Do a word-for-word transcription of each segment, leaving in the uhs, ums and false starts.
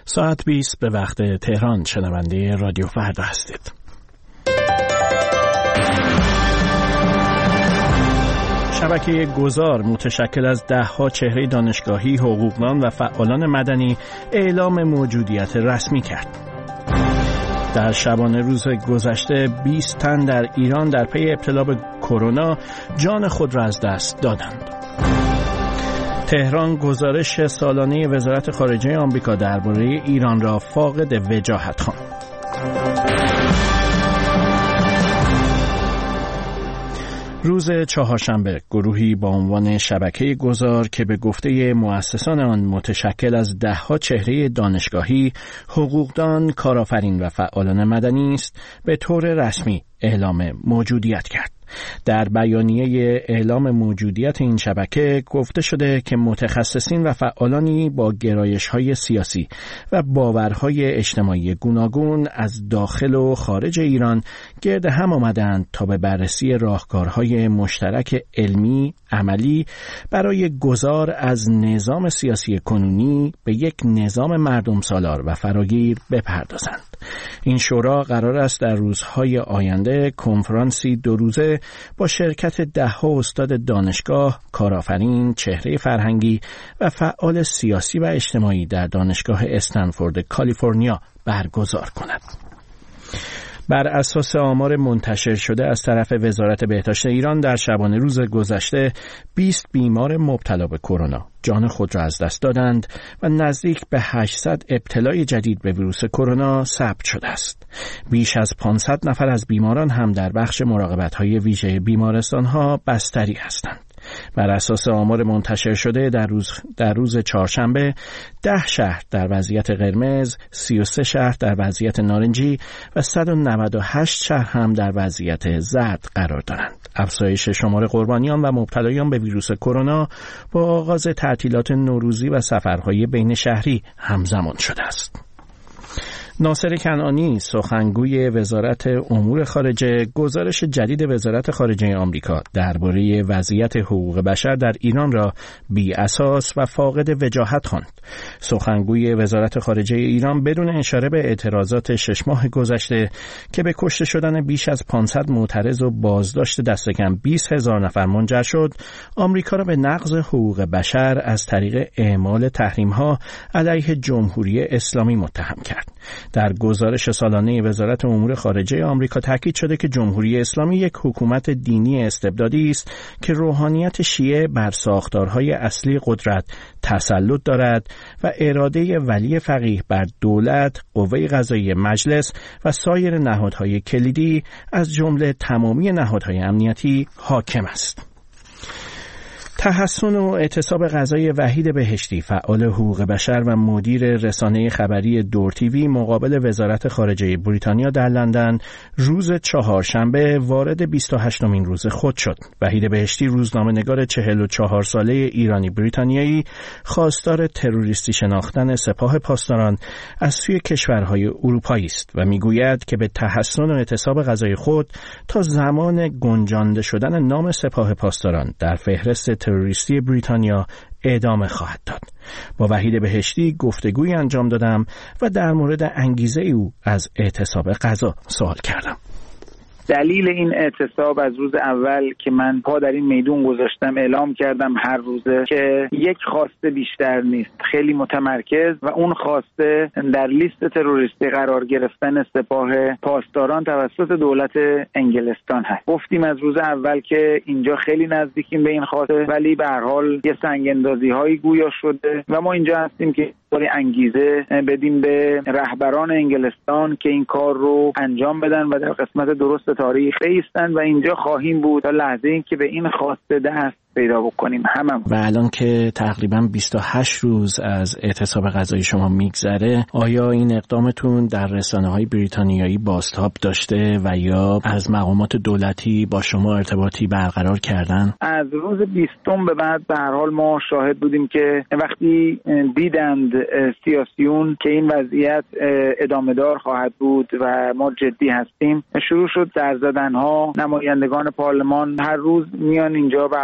ساعت بیست به وقت تهران. شنونده رادیو فردا هستید. شبکه گذار متشکل از ده‌ها چهره دانشگاهی، حقوقدان و فعالان مدنی اعلام موجودیت رسمی کرد. در شبانه روز گذشته بیست تن در ایران در پی ابتلا به کرونا جان خود را از دست دادند. تهران گزارش سالانه وزارت خارجه آمریکا درباره ایران را فاقد وجاهت خواند. روز چهارشنبه گروهی با عنوان شبکه گذار که به گفته مؤسسان آن متشکل از ده‌ها چهره دانشگاهی، حقوقدان، کارآفرین و فعالان مدنی است، به طور رسمی اعلام موجودیت کرد. در بیانیه اعلام موجودیت این شبکه گفته شده که متخصصین و فعالانی با گرایش‌های سیاسی و باورهای اجتماعی گوناگون از داخل و خارج ایران گرد هم آمدند تا به بررسی راهکارهای مشترک علمی، عملی برای گذار از نظام سیاسی کنونی به یک نظام مردم سالار و فراگیر بپردازند. این شورا قرار است در روزهای آینده کنفرانسی دو روزه با شرکت ده‌ها استاد دانشگاه، کارآفرین، چهره فرهنگی و فعال سیاسی و اجتماعی در دانشگاه استنفورد کالیفرنیا برگزار کند. بر اساس آمار منتشر شده از طرف وزارت بهداشت ایران در شبانه روز گذشته بیست بیمار مبتلا به کرونا جان خود را از دست دادند و نزدیک به هشتصد ابتلای جدید به ویروس کرونا ثبت شده است. بیش از پانصد نفر از بیماران هم در بخش مراقبت‌های ویژه بیمارستان‌ها بستری هستند. بر اساس آمار منتشر شده در روز در روز چهارشنبه ده شهر در وضعیت قرمز، سی و سه شهر در وضعیت نارنجی و صد و نود و هشت شهر هم در وضعیت زرد قرار دارند. افزایش شمار قربانیان و مبتلایان به ویروس کرونا با آغاز تعطیلات نوروزی و سفرهای بین شهری همزمان شده است. ناصر کنعانی، سخنگوی وزارت امور خارجه، گزارش جدید وزارت خارجه آمریکا درباره وضعیت حقوق بشر در ایران را بی اساس و فاقد وجاهت خواند. سخنگوی وزارت خارجه ایران بدون اشاره به اعتراضات شش ماه گذشته که به کشته شدن بیش از پانصد معترض و بازداشت دست کم بیست هزار نفر منجر شد، آمریکا را به نقض حقوق بشر از طریق اعمال تحریم‌ها علیه جمهوری اسلامی متهم کرد. در گزارش سالانه وزارت امور خارجه آمریکا تاکید شده که جمهوری اسلامی یک حکومت دینی استبدادی است که روحانیت شیعه بر ساختارهای اصلی قدرت تسلط دارد و اراده ولی فقیه بر دولت، قوه قضاییه، مجلس و سایر نهادهای کلیدی از جمله تمامی نهادهای امنیتی حاکم است. تحسن و اعتصاب قضای وحید بهشتی، فعال حقوق بشر و مدیر رسانه خبری دور تیوی مقابل وزارت خارجه بریتانیا در لندن، روز چهارشنبه وارد بیست و هشتمین روز خود شد. وحید بهشتی، روزنامه‌نگار چهل و چهار ساله ایرانی بریتانیایی، خواستار تروریستی شناختن سپاه پاسداران از سوی کشورهای اروپایی است و میگوید که به تحسن و اعتصاب قضای خود تا زمان گنجانده شدن نام سپاه پاسداران در فهرست تروریستی بریتانیا ادامه خواهد داد. با وحید بهشتی گفتگوی انجام دادم و در مورد انگیزه او از اعتصاب قضا سوال کردم. دلیل این اعتصاب از روز اول که من پا در این میدون گذاشتم اعلام کردم هر روزه که یک خواسته بیشتر نیست، خیلی متمرکز، و اون خواسته در لیست تروریستی قرار گرفتن سپاه پاسداران توسط دولت انگلستان هست. گفتیم از روز اول که اینجا خیلی نزدیکیم به این خواسته، ولی به هر حال یه سنگ‌اندازی هایی گویا شده و ما اینجا هستیم که داری انگیزه بدیم به رهبران انگلستان که این کار رو انجام بدن و در قسمت درست تاریخ ایستن و اینجا خواهیم بود تا لحظه این که به این خواسته دست پیدا بکنیم هممون. و الان که تقریبا بیست و هشت روز از اعتصاب قضایی شما میگذره، آیا این اقدامتون در رسانه‌های بریتانیایی بازتاب داشته و یا از مقامات دولتی با شما ارتباطی برقرار کردن؟ از روز بیستم به بعد به هر حال ما شاهد بودیم که وقتی دیدند سیاسیون که این وضعیت ادامه دار خواهد بود و ما جدی هستیم، شروع شد سر زدن‌ها. نمایندگان پارلمان هر روز میان اینجا به هر حال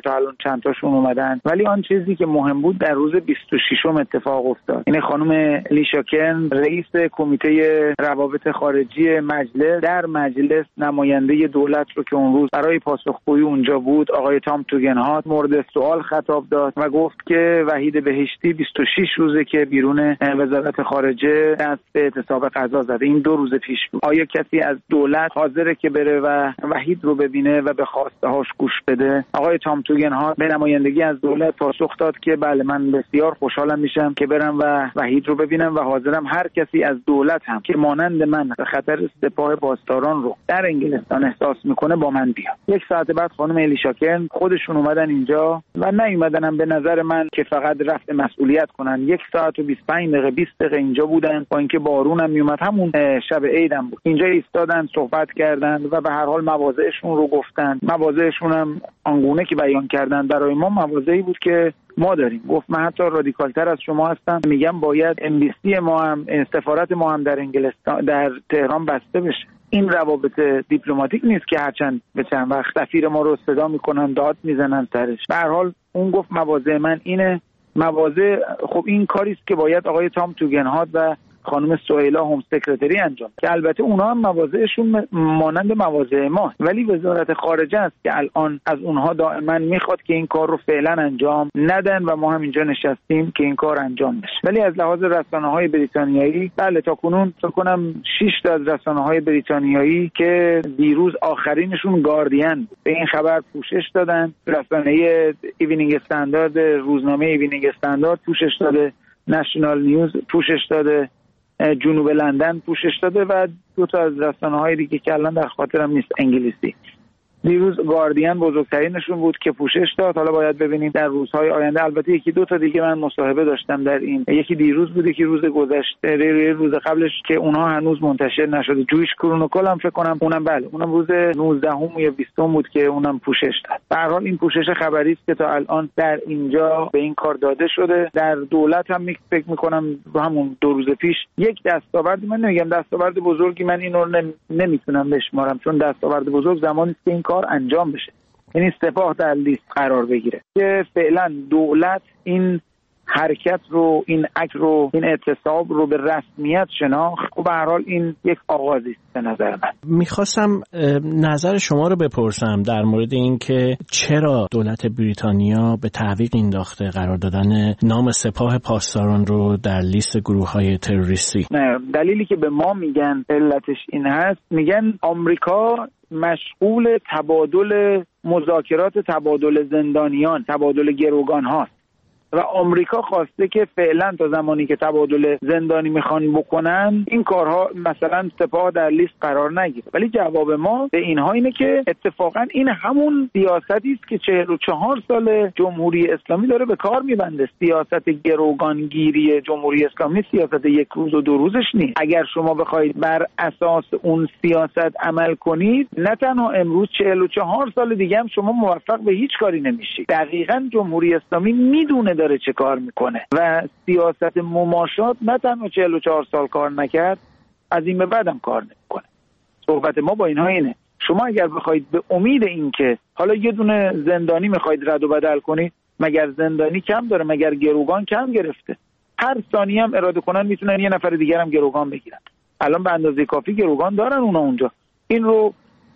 تا الان چند تاشون اومدن، ولی آن چیزی که مهم بود در روز بیست و ششم اتفاق افتاد. این خانم لیشاکن رئیس کمیته روابط خارجی مجلس در مجلس نماینده دولت رو که اون روز برای پاسخگویی اونجا بود، آقای تام توگنهارت، مورد سوال خطاب داد و گفت که وحید بهشتی بیست و شش روزه که بیرون وزارت خارجه دست به اعتصاب غذا زده. این دو روز پیش بود. آیا کسی از دولت حاضره که بره و وحید رو ببینه و به خواسته هاش گوش بده؟ آقای تام توگنهارت به نمایندگی از دولت پاسخ داد که بله، من بسیار خوشحالم میشم که برم و وحید رو ببینم و حاضرم هر کسی از دولت هم که مانند من خطر سپاه پاسداران رو در انگلستان احساس میکنه با من بیاد. یک ساعت بعد خانم الیشاکن خودشون اومدن اینجا و نیومدنم به نظر من که فقط رفع مسئولیت کنن. یک ساعت و بیست و پنج دقیقه بیست دقیقه اینجا بودن، با اینکه بارون هم میومد، همون شب عیدم بود. اینجا ایستادن، صحبت کردند و به هر حال مواضعشون رو گفتن. مواضعشون هم آنگونه که بیان کردن برای ما مواضعی بود که ما داریم. گفت من حتی رادیکالتر از شما هستم، میگم باید امبیسی ما هم، سفارت ما هم در انگلستان در تهران بسته بشه. این روابط دیپلماتیک نیست که هرچند به چند وقت سفیر ما رو صدا میکنن، داد میزنن سرش. به هر حال اون گفت مواضع من اینه. مواضع خب این کاری است که باید آقای تام توگنهارت و خانم سهیلا هوم سکرتری انجام، که البته اونها هم مواضعشون مانند مواضع ما، ولی وزارت خارجه است که الان از اونها دائما میخواد که این کار رو فعلا انجام ندن و ما هم اینجا نشستیم که این کار انجام بشه. ولی از لحاظ رسانه‌های بریتانیایی، بله تا کنون فکر کنم شش تا از رسانه‌های بریتانیایی که دیروز آخرینشون گاردین به این خبر پوشش دادن، رسانه ایونینگ استاندارد، روزنامه ایونینگ استاندارد پوشش داده، نشنال نیوز پوشش داده، جنوب لندن پوشش داده و دو تا از رسانه‌های دیگه که الان در خاطرم نیست انگلیسی. دیروز گاردین بزرگترینشون بود که پوشش داد. حالا باید ببینیم در روزهای آینده. البته یکی دو تا دیگه من مصاحبه داشتم در این، یکی دیروز بود، یکی روز گذشته، روز قبلش که اونها هنوز منتشر نشده. جویش کرونیکل هم فکر کنم اونم بله اونم روز نوزدهم یا بیستم بود که اونم پوشش داد. به هر حال این پوشش خبری است که تا الان در اینجا به این کار داده شده. در دولت هم فکر می‌کنم همون دو روز پیش یک دستاورد، من نمیگم دستاورد بزرگی، من اینو نم... نمیتونم بشمارم، چون دستاورد بزرگ زمانی است که این کار انجام بشه، یعنی سپاه در لیست قرار بگیره، که فعلا دولت این حرکت رو، این اکت رو، این اعتصاب رو به رسمیت شناخت. و به هر حال این یک آغازی است به نظر من. میخواستم نظر شما رو بپرسم در مورد این که چرا دولت بریتانیا به تعویق انداخته قرار دادن نام سپاه پاسداران رو در لیست گروه‌های تروریستی. نه، دلیلی که به ما میگن علتش این هست، میگن آمریکا مشغول تبادل مذاکرات، تبادل زندانیان، تبادل گروگان هاست و آمریکا خواسته که فعلا تا زمانی که تبادل زندانی میخوان بکنن این کارها مثلا سپاه در لیست قرار نگیره. ولی جواب ما به اینها اینه که اتفاقا این همون سیاستی است که چهل و چهار سال جمهوری اسلامی داره به کار میبنده. سیاست گروگانگیری جمهوری اسلامی سیاست یک روز و دو روزش نیست. اگر شما بخواید بر اساس اون سیاست عمل کنید، نه تنها امروز، چهل و چهار سال دیگه هم شما موفق به هیچ کاری نمیشید. دقیقاً جمهوری اسلامی میدونه داره چه کار میکنه و سیاست مماشات نه تنها چهل و چهار سال کار نکرد، از این به بعدم کار نمیکنه. صحبت ما با اینها اینه، شما اگر بخواید به امید این که حالا یه دونه زندانی میخواید رد و بدل کنید، مگر زندانی کم داره؟ مگر گروگان کم گرفته؟ هر ثانیه هم اراده کنن میتونن یه نفر دیگر هم گروگان بگیرن. الان به اندازه کافی گروگان دارن اونا اونجا. این رو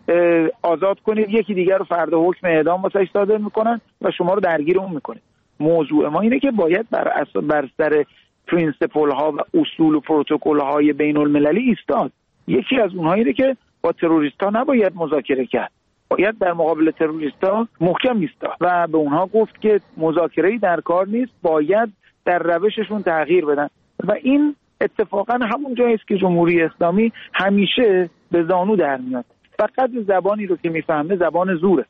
آزاد کنید، یکی دیگر رو فردا حکم اعدام واسش صادر میکنن و شما رو درگیر اون میکنید. موضوع ما اینه که باید بر اساس بر سر پرینسیپل ها و اصول و پروتکل های بین المللی ایستاد. یکی از اونها اینه که با تروریست ها نباید مذاکره کرد، باید در مقابل تروریست ها محکم ایستاد و به اونها گفت که مذاکره‌ای در کار نیست، باید در روششون تغییر بدن. و این اتفاقا همون جایی است که جمهوری اسلامی همیشه به زانو در میاد. فقط زبانی رو که میفهمه زبان زوره.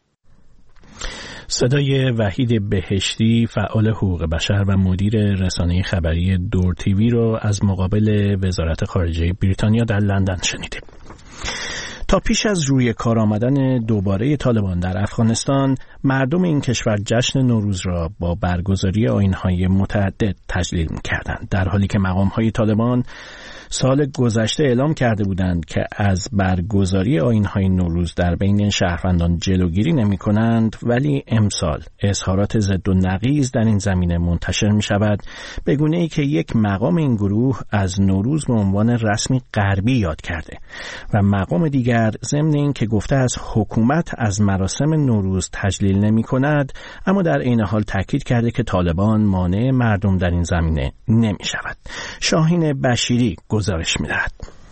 صدای وحید بهشتی، فعال حقوق بشر و مدیر رسانه خبری دور تیوی رو از مقابل وزارت خارجه بریتانیا در لندن شنیدیم. تا پیش از روی کار آمدن دوباره طالبان در افغانستان، مردم این کشور جشن نوروز را با برگزاری آیین‌های متعدد تجلیل می‌کردند، در حالی که مقام‌های طالبان سال گذشته اعلام کرده بودند که از برگزاری آیین‌های نوروز در بین شهروندان جلوگیری نمی‌کنند، ولی امسال اظهارات ضد و نقیض در این زمینه منتشر می‌شود، به گونه‌ای که یک مقام این گروه از نوروز به عنوان رسمی غربی یاد کرده و مقام دیگر ضمن این که گفته از حکومت از مراسم نوروز تجلیل نمی‌کند، اما در عین حال تاکید کرده که طالبان مانع مردم در این زمینه نمی‌شود. شاهین بشیری گزارش می‌دهد.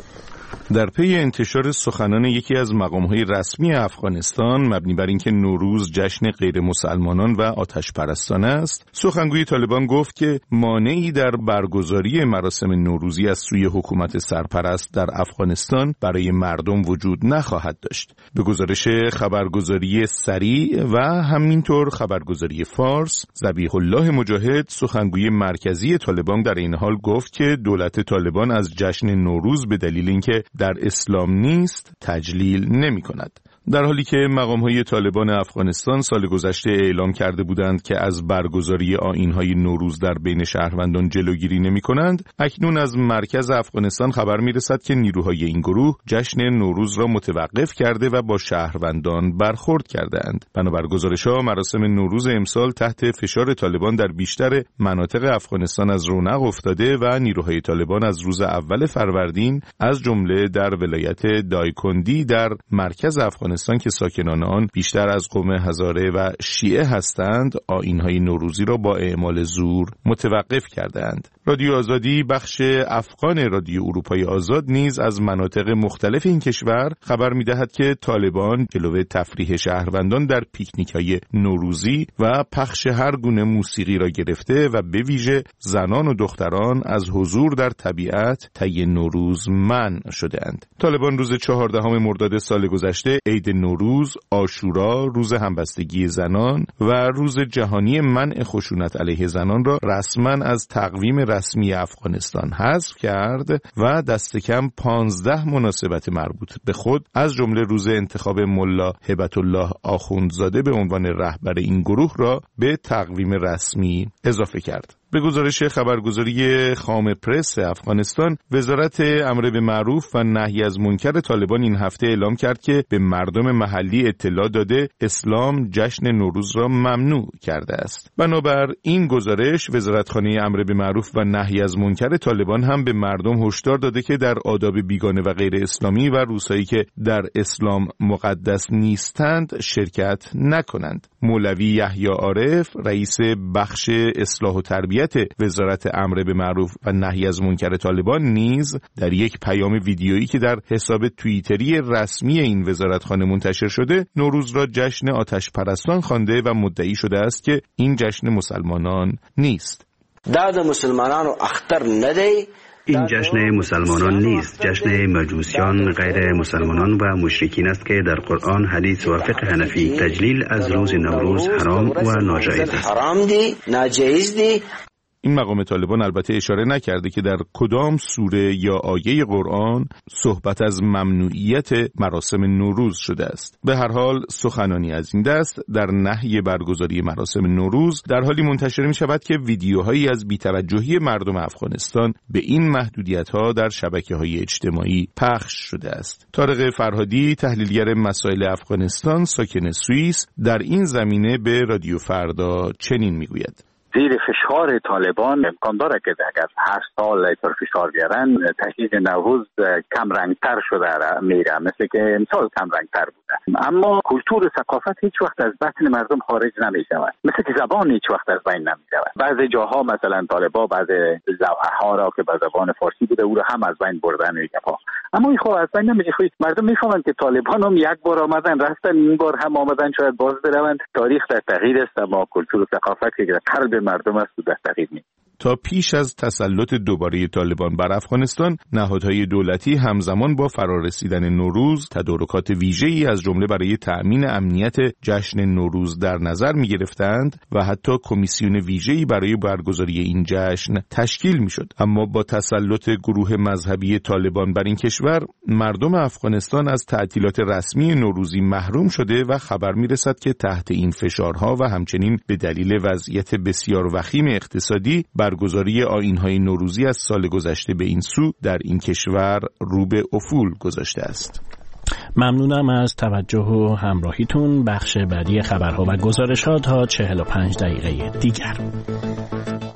در پی انتشار سخنان یکی از مقام‌های رسمی افغانستان مبنی بر اینکه نوروز جشن غیر مسلمانان و آتش پرستانه است، سخنگوی طالبان گفت که مانعی در برگزاری مراسم نوروزی از سوی حکومت سرپرست در افغانستان برای مردم وجود نخواهد داشت. به گزارش خبرگزاری سریع و همینطور خبرگزاری فارس، ذبیح الله مجاهد، سخنگوی مرکزی طالبان، در این حال گفت که دولت طالبان از جشن نوروز به دلیل اینکه در اسلام نیست تجلیل نمی کند. در حالی که مقام‌های طالبان افغانستان سال گذشته اعلام کرده بودند که از برگزاری آیین‌های نوروز در بین شهروندان جلوگیری نمی‌کنند، اکنون از مرکز افغانستان خبر می‌رسد که نیروهای این گروه جشن نوروز را متوقف کرده و با شهروندان برخورد کرده‌اند. بنابر گزارش‌ها مراسم نوروز امسال تحت فشار طالبان در بیشتر مناطق افغانستان از رونق افتاده و نیروهای طالبان از روز اول فروردین از جمله در ولایت دایکندی در مرکز افغانستان که ساکنان آن بیشتر از قوم هزاره و شیعه هستند، آیین‌های نوروزی را با اعمال زور متوقف کردند. رادیو آزادی، بخش افغان رادیو اروپای آزاد، نیز از مناطق مختلف این کشور خبر می‌دهد که طالبان جلوه تفریح شهروندان در پیکنیک‌های نوروزی و پخش هر گونه موسیقی را گرفته و به ویژه زنان و دختران از حضور در طبیعت طی نوروز منع شده‌اند. طالبان روز چهاردهم مرداد سال گذشته عید نوروز، عاشورا، روز همبستگی زنان و روز جهانی منع خشونت علیه زنان را رسما از تقویم رسمی افغانستان حذف کرد و دست کم پانزده مناسبت مربوط به خود از جمله روز انتخاب ملا هبت الله آخوندزاده به عنوان رهبر این گروه را به تقویم رسمی اضافه کرد. به گزارش خبرگزاری خام پرس افغانستان، وزارت امر به معروف و نهی از منکر طالبان این هفته اعلام کرد که به مردم محلی اطلاع داده اسلام جشن نوروز را ممنوع کرده است. بنابر این گزارش، وزارتخانه امر به معروف و نهی از منکر طالبان هم به مردم هشدار داده که در آداب بیگانه و غیر اسلامی و روزهایی که در اسلام مقدس نیستند شرکت نکنند. مولوی یحیی عارف، رئیس بخش اصلاح و تربیت وزارت امر به معروف و نهی از منکر طالبان، نیز در یک پیام ویدیویی که در حساب توییتری رسمی این وزارتخانه منتشر شده، نوروز را جشن آتش پرستان خوانده و مدعی شده است که این جشن مسلمانان نیست. داد مسلمانان رو اختر ندهی. این جشن مسلمانان نیست، جشن مجوسیان، غیر مسلمانان و مشرکین است که در قرآن، حدیث و فقه حنفی تجلیل از روز نوروز حرام و ناجایز است. حرام دی، ناجایز دی. این مقام طالبان البته اشاره نکرده که در کدام سوره یا آیه قرآن صحبت از ممنوعیت مراسم نوروز شده است. به هر حال سخنانی از این دست در نهی برگزاری مراسم نوروز در حالی منتشر می شود که ویدیوهایی از بی‌توجهی مردم افغانستان به این محدودیت‌ها در شبکه‌های اجتماعی پخش شده است. طارق فرهادی، تحلیلگر مسائل افغانستان ساکن سوئیس، در این زمینه به رادیو فردا چنین میگوید: زیر فشار طالبان امکان داره که اگر هر سال تر فشار بیارن تجدید نوروز کم رنگتر شده میره، مثل که امسال کم رنگتر بوده. اما کلتور و ثقافت هیچ وقت از بطن مردم خارج نمیشود، مثل که زبان هیچ وقت از بین نمیشود. بعضی جاها مثلا طالبان بعضی ها را که به زبان فارسی بوده او را هم از بین بردن میگه، اما این خب از بین نمیشه. خود مردم میفهمند که طالبان هم یک بار آمدن رفتن، این بار هم آمدن شاید باز بروند. تاریخ در تغییر است، اما کلتور و ثقافت که در قلب مردم است و در تغییر نیست. تا پیش از تسلط دوباره طالبان بر افغانستان، نهادهای دولتی همزمان با فرارسیدن نوروز تدارکات ویژه‌ای از جمله برای تأمین امنیت جشن نوروز در نظر می‌گرفتند و حتی کمیسیون ویژه‌ای برای برگزاری این جشن تشکیل می‌شد. اما با تسلط گروه مذهبی طالبان بر این کشور، مردم افغانستان از تعطیلات رسمی نوروزی محروم شده و خبر می‌رسد که تحت این فشارها و همچنین به دلیل وضعیت بسیار وخیم اقتصادی بر برگزاری آیین‌های نوروزی از سال گذشته به این سو در این کشور رو به افول گذاشته است. ممنونم از توجه و همراهیتون. بخش بعدی خبرها و گزارشات تا چهل و پنج دقیقه دیگر.